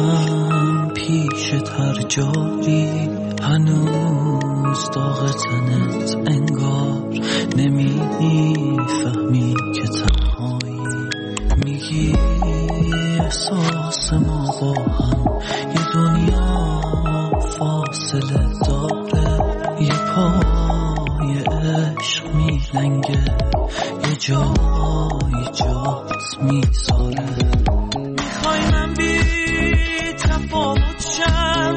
میشم پیش هر جایی، هنوز داغ تنت انگار نمیفهمی که تنهایی. میگی احساس ما با هم یه دنیا فاصله داره، یه پای عشق میلنگه، یه جای جات میذاره. میخوای من بی تفاوت شم،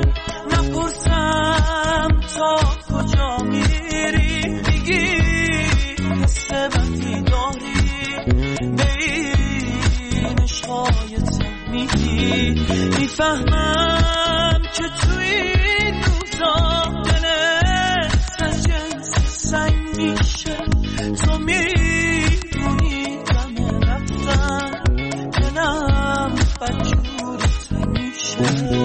نپرسم تا کجا میری، میگی حس بدی داری بین عشقایت میگی. میفهمم که تو این روزا دلت از جنس سنگ میشه، تو میدونی دم رفتن دلم بدجورت میشه.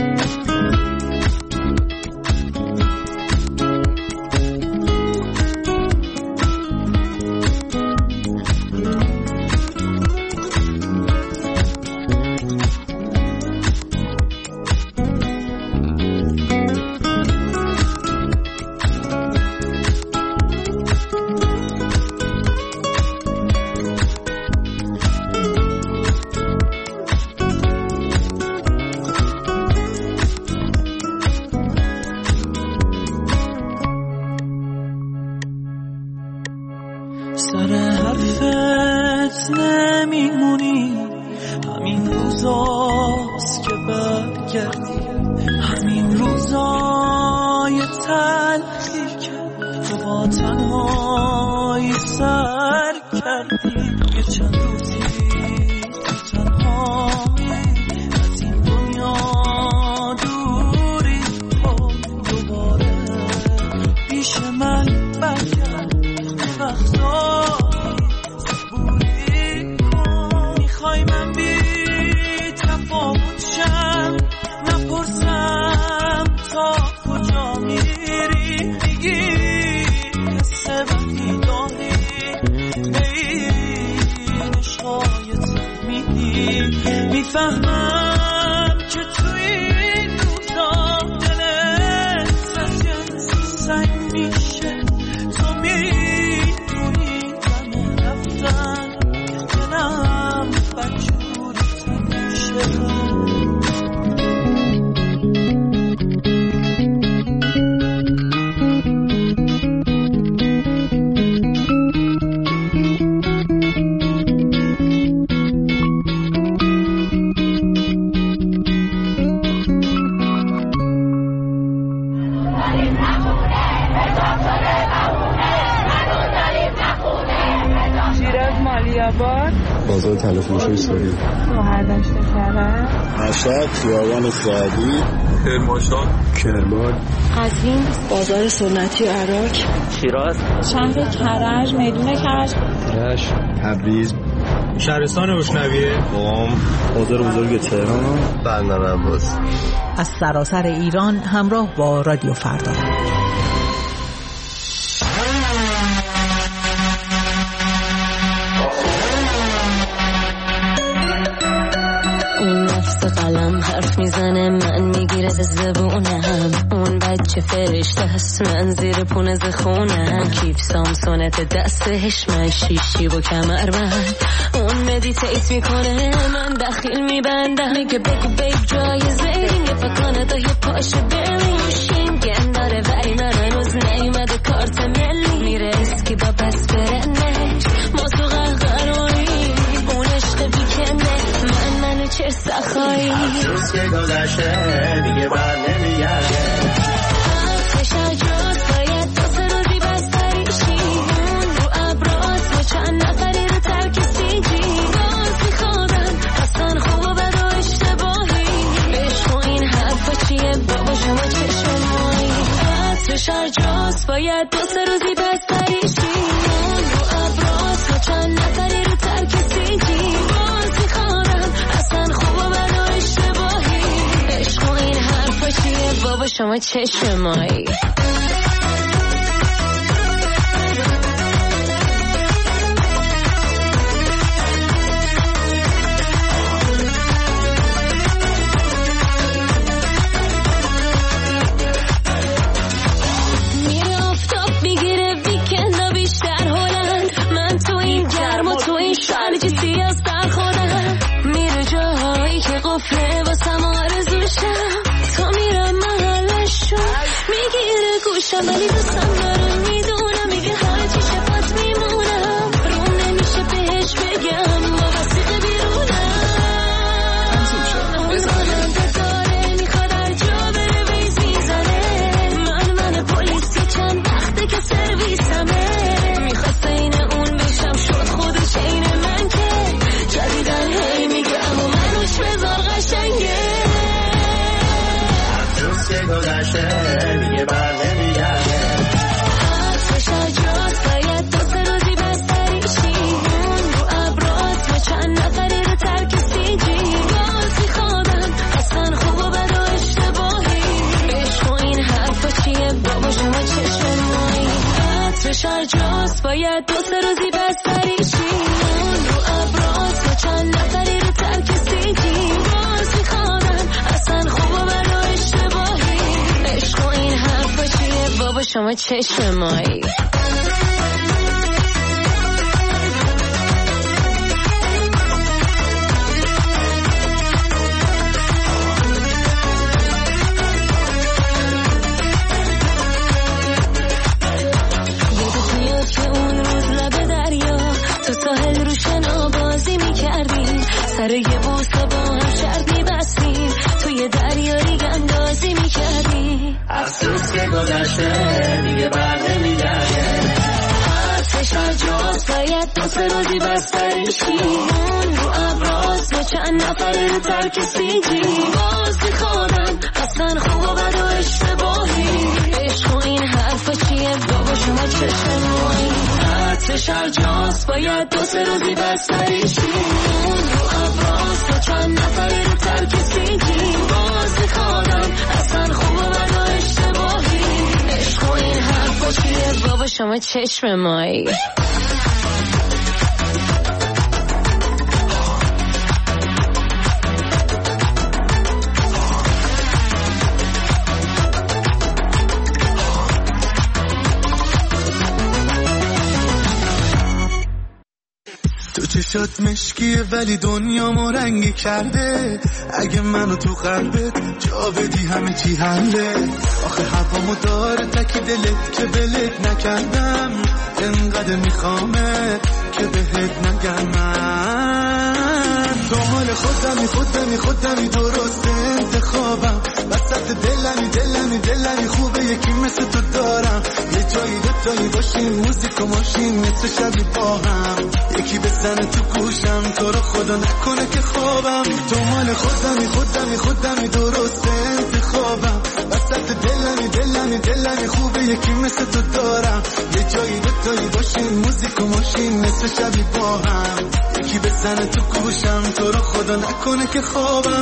سر حرفت نمیمونی، همین روزاست که برگردی، همین روزای تلخی که تو با تنهایی سر کردی. یه چند روزی تو تنهایی از این دنیا دوری کن، دوباره پیش من برگرد، صبوری کن. میخوای من بی تفاوت شم، نپرسم تا کجا میری، میگی حس بدی داری بین عشقایت میگی. میفهمم که تو این روزا دلت از جنس سنگ میشه، تو میدونی دم رفتن دلم بدجورت میشه. بازار تلفروشی سوری، مهردشت کرد، مشهد، خیابان سعدی، کرمانشاه، کرمان، قزوین، بازار سنتی عراق، شیراز، شهر کرج، میدون کرج، کرج، تبریز، شهرستان روشنویه، قم، بازار بزرگ تهران، بندر عباس. از سراسر ایران همراه با رادیو فردا. قلم حرف میزنه، من میگیره زبونم، اون بچه فرشته هست، من زیر پونز خونم. کیف سامسونت دستش، من شیشی و کمربند، اون مدیتیت میکنه، من دخیل میبندم. میگه بگو بیب جایزه اینگه فکانه دا یه پاشه بریم شینگن داره، ولی من هنوز نیومده کارت ملی. میره اسکی با بس برنش، ما تو قهقراری، اون عشق بیکنه، منو چه سخایی. روز که گذشته دیگه بر نمیگرده، حرفش عجاز باید دو سه روزی بستریشی، اون رو ابراز با چند نفری رو ترک سیجی. باز میخوادم اصلا خوب و بد و اشتباهی، عشق و این حرفا چیه بابا شما چه شمایی. حرفش عجاز باید دو سه روزی بستریشی، اون رو ابراز با چند نفری رو ترک سیجی. باز میخوادم اصلا خوب و بد و اشتباهی، عشق و این حرفا چیه بابا شما چه شمایی. میشم ولی دوستم دارم میدونم میگه هرچی شفت میمونم روم نمیشه بهش بگم با وسیقه بیرونم راننده داره میخواد هر جا بره ویز میزنه من پلیسی چند وقته که سرویسمه میخواست این اون بشم شد خودش این من که جدیدن هی میگه اما منوش بذار قشنگه افسوس که گذشته دیگه بر نمیگرده عطرش اجاست باید دو سه روزی بستریشی اون رو ابراز و چند نفری رو ترک سیجی باز میخوادم اصلا خوب و بد و اشتباهی عشق و این حرفا چیه بابا شما چشم مایی عطرش اجاست باید دو سه روزی بستریشی اون رو ابراز و چند نفری رو ترک سیجی باز میخوادم اصلا خوب و بد و اشتباهی عشق و این حرفا چیه بابا شما چشم مایی یادت میاد که اون روز لب دریا تو ساحل رو شنا بازی میکردیم سر یه بوسه با هم شرط میبستیم توی دریا ریگ اندازی میکردیم افسوس که گذشته دیگه بر نمیگرده عطرش اجاست باید دو سه روزی بستریشی اون رو ابراز و چند نفری رو ترک سیجی باز میخوادم اصلا خوب و بد و اشتباهی عشق و این حرفا چیه بابا شما چشم مایی عطرش اجاست باید دو سه روزی بستریشی اون رو ابراز و چند نفری رو ترک سیجی باز میخوادم اصلا خوب و بد و اشتباهی عشق و این حرفا چیه بابا شما چشم مایی تو چشات مشکیه ولی دنیامو رنگی کرده اگه منو تو قلبت جا بدی همه چی حله آخه هوامو داره تکی دلت که بلت نکردم انقدر میخوامه که بهت نگم من تو مال خودمی درست انتخابم وسط دلمی خوبه یکی مثل تو دارم یه جایی دوتایی باشیم موزیک و ماشین مثل شبی با هم یکی بزنه تو گوشم تو رو خدا نکنه که خوابم تو مال خودمی درست انتخابم وسط دلمی خوبه یکی مثل تو دارم یه جایی دوتایی باشیم موزیک و ماشین مثل شبی با هم یکی بزنه تو گوشم تو رو خدا نکنه که خوابم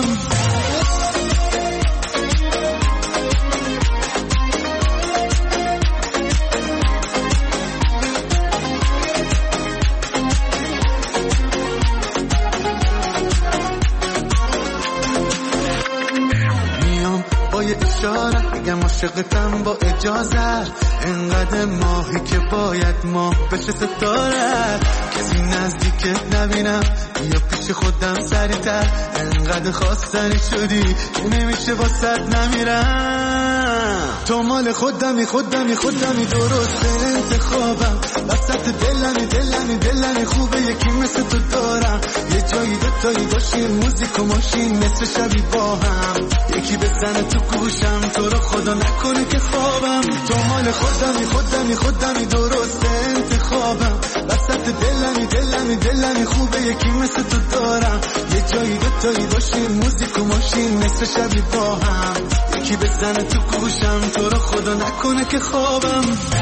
با یه اشاره بگم عاشقتم با اجازت انقدر ماهی که باید ماه بشه ستاره کسی نزدیکت نبینم یا پیش خودم سریعتر انقدر خواستنی شدی که نمیشه واسط نمیرم تو مال خودمی درست انتخابم وسط دلمی خوبه یکی مثل تو دارم یه جایی دوتایی باشیم موزیک و ماشین مثل شبی با هم یکی بزنه تو گوشم تو رو خدا نکنه که خوابم تو مال خودمی درست انتخابم وسط دلمی خوبه یکی مثل تو دارم یه جایی دوتایی باشیم موزیک و ماشین مثل شبی با هم یکی بزنه تو گوشم تو رو خدا نکنه که خوابم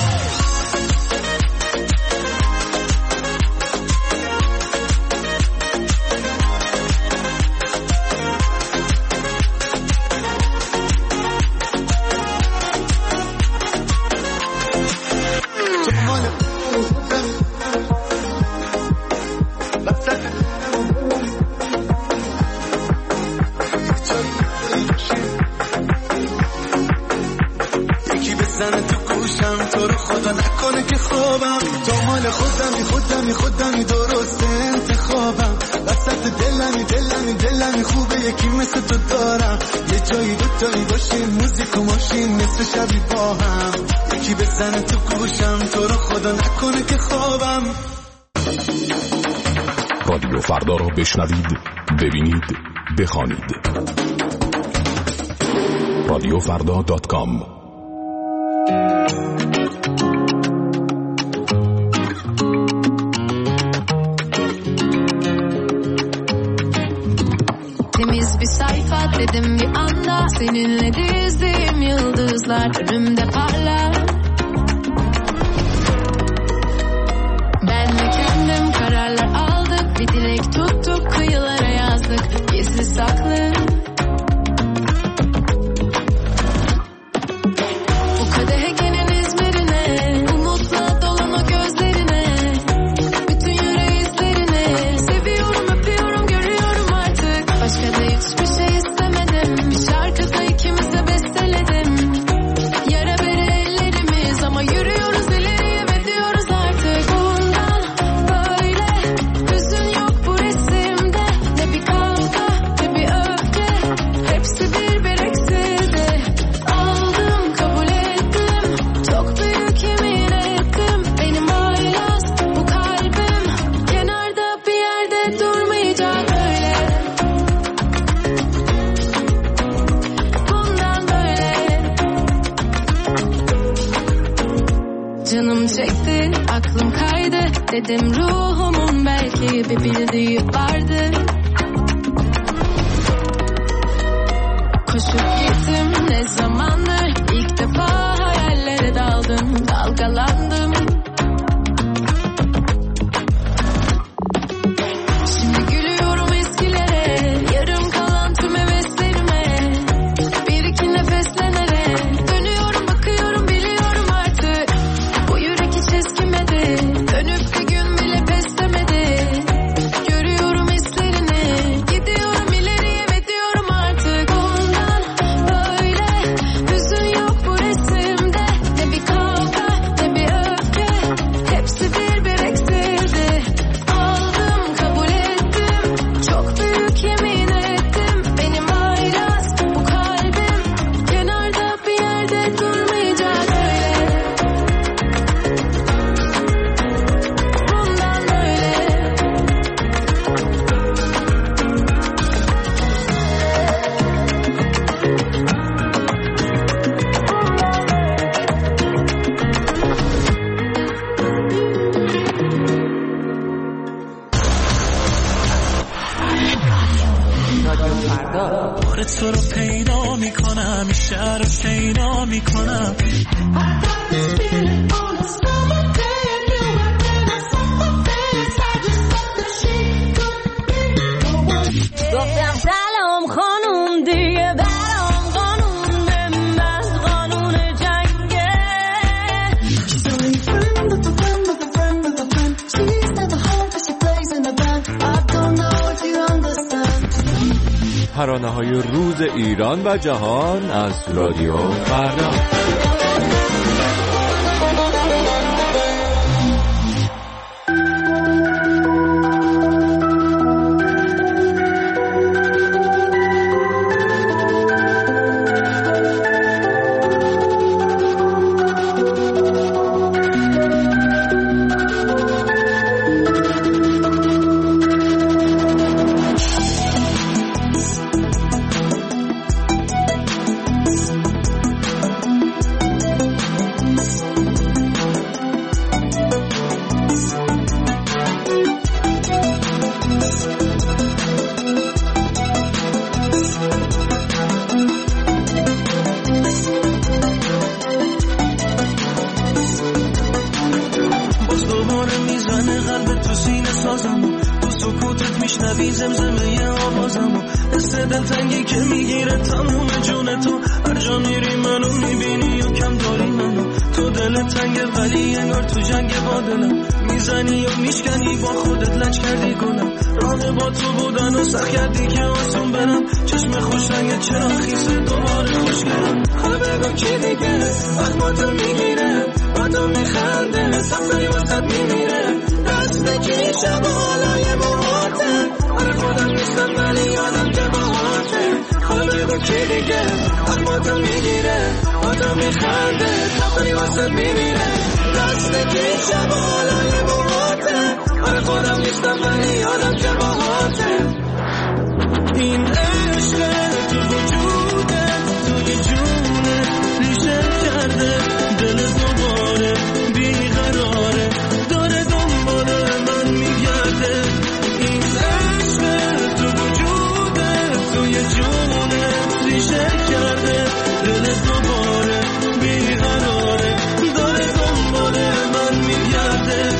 تو رو خدا نکنه که خوابم تو مال خودمی درست انتخابم وسط دلمی خوبه یکی مثل تو دارم یه جایی دوتا تایی باشیم موزیک و ماشین نصف شبی با هم یکی بزنه تو گوشم تو رو خدا نکنه که خوابم. رادیو فردا رو بشنوید، ببینید، بخوانید. radiofrda.com. Temiz bir sayfa dedim bir anda, seninle dizdiğim yıldızlar önümde parlar. Ben ve kendim kararlar aldık, bir dilek tuttuk, kıyılara yazdık gizli saklı. Bu kadehe gelen İzmir'ine, umutla dolan o gözlerine, bütün yüreği izlerine, seviyorum öpüyorum görüyorum artık. Başka da hiçbir şey istemedim, bir şarkıda ikimize besteledim. Yara bere ellerimiz ama yürüyoruz ileriye ve diyoruz artık. Bundan böyle hüzün yok bu resimde, ne bir kavga ne bir öfke, hepsi bir eksildi. Aldım kabul ettim, çok büyük yemin ettim. Benim haylaz bu kalbim, kenarda bir yerde durmayacak öyle. Bundan böyle canım çekti, aklım kaydı, dedim ruhumun belki bir bildiği vardı. Koşup gittim ne zamandır, ilk defa hayallere daldım, dalgalandım. Şimdi gülüyorum eskilere, yarım kalan tüm heveslerime, bir iki nefeslenere, dönüyorum bakıyorum biliyorum artık, bu yürek hiç eskimedi, dönüp bir gün bile pes demedi. Görüyorum hislerini, gidiyorum ileriye ve diyorum artık. Bundan böyle hüzün yok bu resimde, ne bir kavga ne bir öfke, hepsi bir eksildi. Aldım kabul ettim, çok büyük yemin ettim. Benim haylaz bu kalbim, kenarda bir yerde durmayacak öyle. Bundan böyle بار تو رو پیدا میکنم، این شهر رو شیدا میکنم. گفتم سلام خانوم دیگه برام قانون بنداز، قانون جنگه. ترانه‌های روز ایران و جهان از رادیو فردا. میشنوی زمزمه آوازمو، حس دلتنگی که میگیره تموم جون تو. هر جا میری منو میبینی و کم داری منو. تو دل تنگه ولی انگار تو جنگ با دلم، میزنی و میشکنی با خودت لج کردی گلم. راه با تو بودن و سخت کردی که آسون برم. چشم خوش رنگ چرا خیسه دوباره خوش کردم. حالا بگو کی دیگه وقت با تو میگیره، با تو میخنده صفحه واسد میمیره. دست بگی شب و حالای موهاته، آره خودم نیستم ولی یادم که باهاته. حالا بگو بگو کی دیگه اخماتو میگیره با تو میخنده تفری واسه میمیره دسته که شب حالای موهاته آره خودم نیستم ولی یادم که باهاته این عشق تو وجودت توی جونت ریشه کرده دل دوباره بیقراره داره دنبال من میگرده این عشق تو وجودت توی جونت ریشه کرده دل دوباره بیقراره داره دنبال من میگرده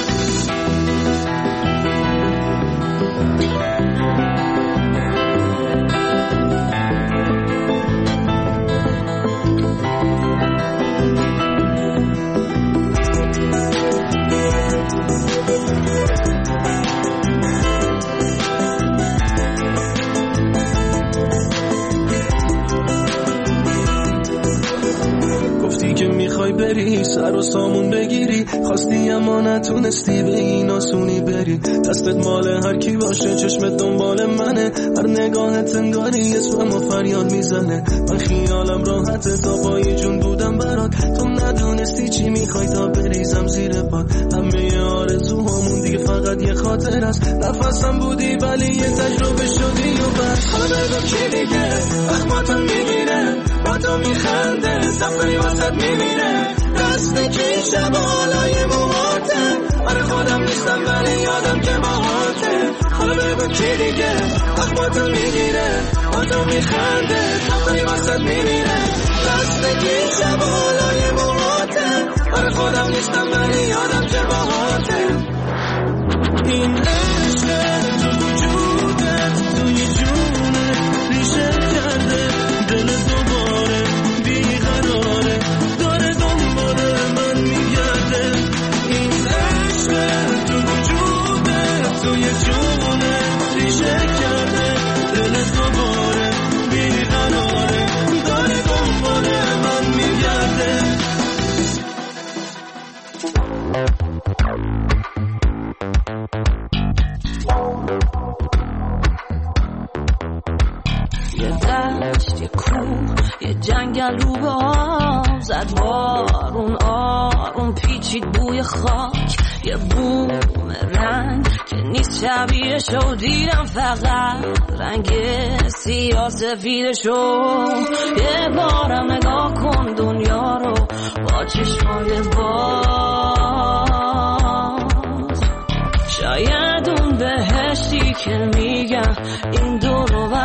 بری سر و سامون بگیری خواستی اما نتونستی به این آسونی بری دستت مال هر کی باشه چشمت دنبال منه هر نگاهت انگاری اسمم و فریاد میزنه من خیالم راحته تا پای جون بودم برات تو ندونستی چی میخوای تا بریزم زیر پات همه آرزوهامون دیگه فقط یه خاطر است نفسم بودی ولی یه تجربه شدی و بس حالا بگو کی دیگه اخماتو میگیره با تو میخنده سفری واسط میمیره دسته که شب حالای موهاته آره خودم نیستم ولی یادم که باهاته حالا بگو کی دیگه اخماتو میگیره با تو میخنده سفری واسط میمیره دسته که شب حالای موهاته آره خودم نیستم ولی یادم که باهاته این عشق تو وجودت توی جونت ریشه کرده دل دوباره بیقراره داره دنبال من میگرده این عشق تو وجودت توی جونت ریشه کرده دل دوباره بیقراره داره دنبال من میگرده یه دشت یه کوه یه جنگل رو به آب زد بارون آروم پیچید بوی خاک یه بوم رنگ که نیست شبیهشو دیدم فقط رنگ سیاه سفیدشو یه بارم نگاه کن دنیا رو با چشمای باز شاید اون بهشتی که میگم این دور و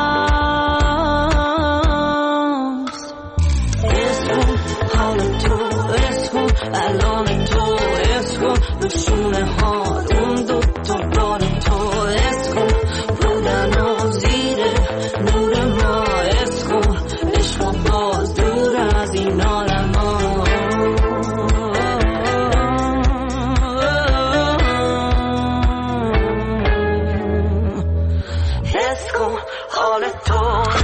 براست اسکن حال تو اسکن الان تو اسکن نشونه حال اون دوتا بار تو اسکن بودن و زیره نور ما اسکن عشق و باز دور از این عالم ها اسکن حال تو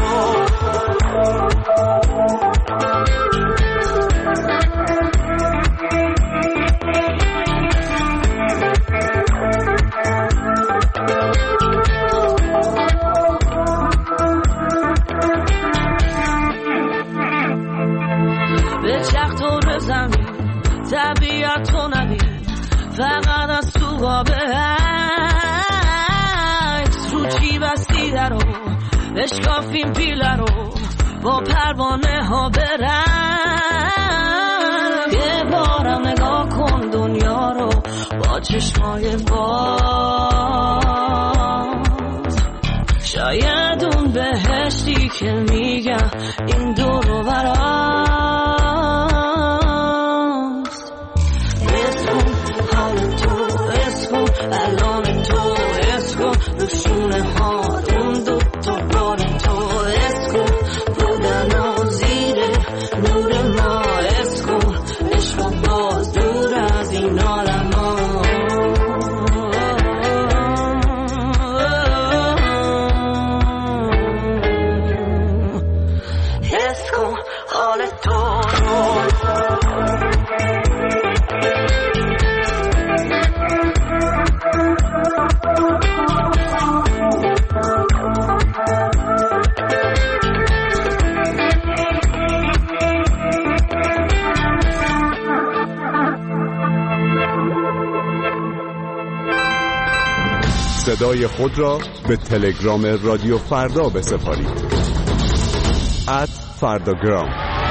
به چرخ دور زمین طبیعت تو نبین فقط از تو قابه عکس رو چی بسیده رو بشکافیم پیله رو با پروانه ها برن یه بارم نگاه کن دنیا رو با چشمای باز شاید اون بهشتی که میگم این دور و براست اسکن حال تو اسکن الان تو اسکن نشونه حال اون دوتا بار تو اسکن بودن و زیره نور ما اسکن عشق و باز دور از این عالم ها اسکن حال تو صدای خود را به تلگرام رادیو فردا بسپارید. @فرداگرام.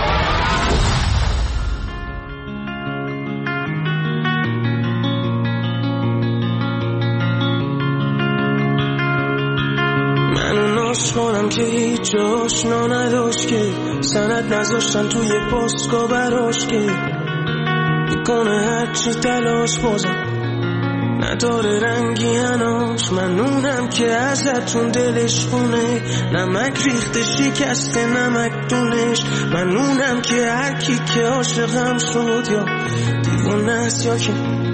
خونم که هیچ آشنا نداشت که سند نذاشتن توی پاسگاه براش که میکنه هرچی تلاش بازم نداره رنگی هناش. منونم که ازتون دلش خونه نمک ریخته شکسته نمک دونش. منونم که هر کی که عاشقم شد یا دیوونه است یا که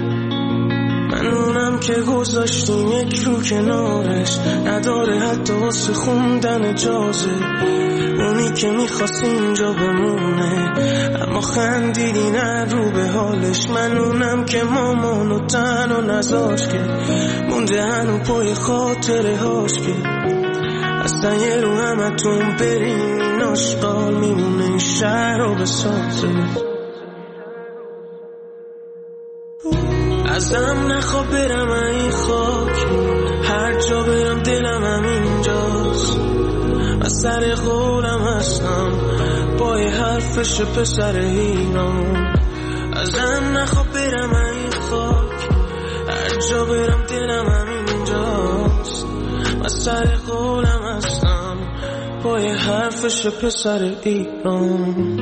منونم که گذاشتیم یک رو کنارش نداره حتی واسه خوندن اجازه. اونی که میخواست اینجا بمونه اما خندیدی نه رو به حالش. منونم که مامانو تنها نذاشت که مونده هنو پای خاطره هاش که اصلا یه رو همتون برین این آشقال میمونه این شهر رو بسازه. ازم نخواه برم این خاک هر جا برم دلم همینجاست. من سر قولم هستم پای حرفش پسر ایران. ازم نخواه برم این خاک هر جا برم دلم همینجاست. من سر قولم هستم پای حرفش پسر ایران.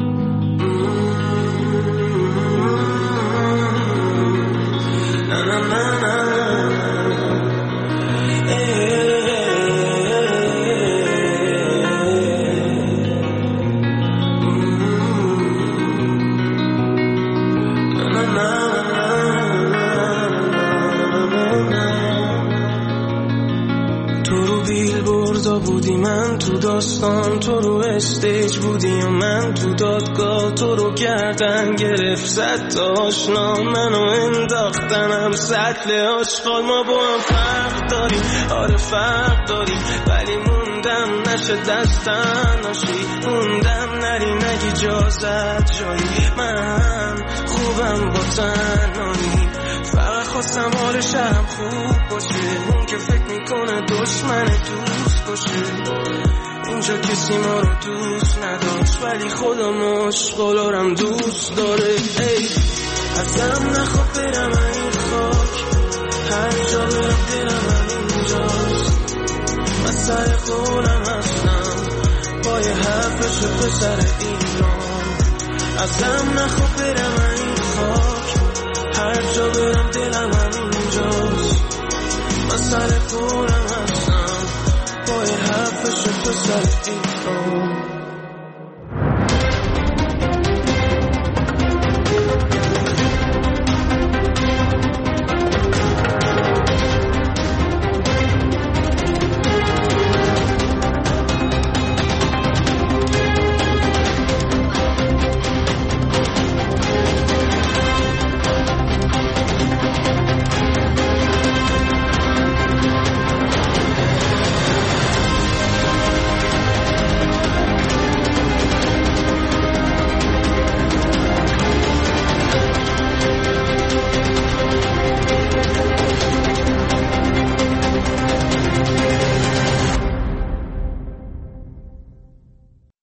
بودی من تو داستان تو رو استیج بودی و من تو دادگاه تو رو گردن گرفت زد تا آشنا منو انداختنم سطل آشغال. ما با هم فرق داریم آره فرق داریم ولی موندم نشه دستم ناشی موندم نری نگی جازت جایی. من خوبم با تنهایی فقط خواستم حال شهرم خوب باشه. اون که فکر میکنه دشمن دوست باشه اینجا کسی ما رو دوست نداشت ولی خدا مشغولارم دوست داره. ای ازم نخواه برم این خاک هر جا برم دلم همینجاست. من سر قولم هستم پای حرفش پسر ایران. ازم نخواه برم این خاک هر جا برم دلم همینجاست. من سر قولم هستم پای حرفش پسر ایران.